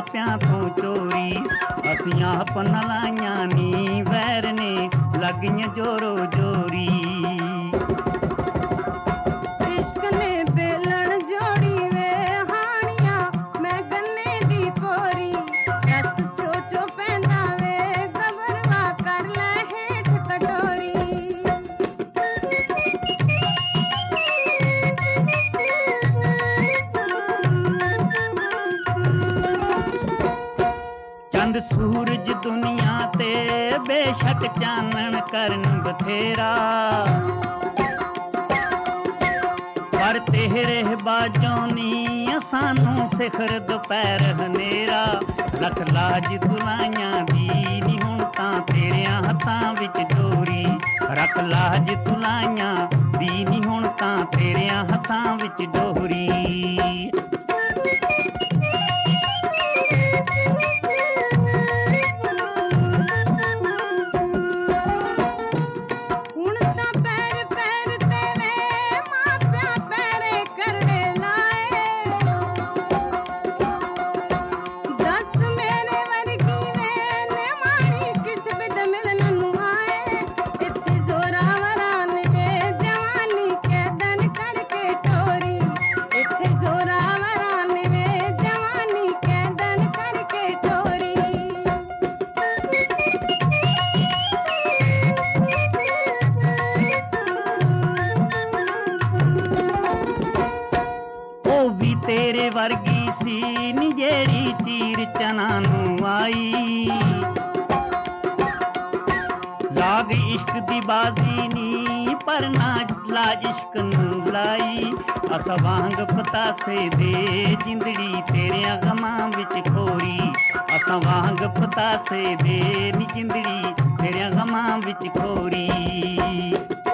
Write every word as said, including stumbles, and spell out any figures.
मापियां तो चोरी। असीं आपन लाइयां नी वैर ने लगियां जोरो जोरी। इश्क ने बेलण जोड़ी वे हानिया मैं गन्ने दी पोरी। रस चो चो पैंदा वे गबरवा कर ले हेठ कटोरी। चंद सूरज दुनिया ते बेशक चानन करन बथेरा। पर तेरे बाजों नी सानू सिखर दोपहर हनेरा। लख लाज तुलाइयां दी नी हुण तां तेरियां हत्थां विच डोरी। रख लाज तुलाइयां दी नी हुण तां तेरियां हत्थां विच डोरी। हुण तां पैर पैर ते वे मापियां पैरे करड़े लाए। दस मेरे वर्गी वे निमाणी किस बिद मिलन नू आए। इत्थे जोरावरां ने जवानी कैदन करके टोरी। इत्थे जोरावरां ने जवानी कैदन करके टोरी। ओ भी तेरे वर्गी सी नी जेड़ी चीर चना नू आई। लाग इश्क दी बाजी नी पर ना लाज इश्क नू लाई। अस वांग पतासे दे जिंदड़ी तेरियां गमां विच खोरी। अस वांग पतासे दे नी जिंदड़ी तेरियां गमां विच खोरी।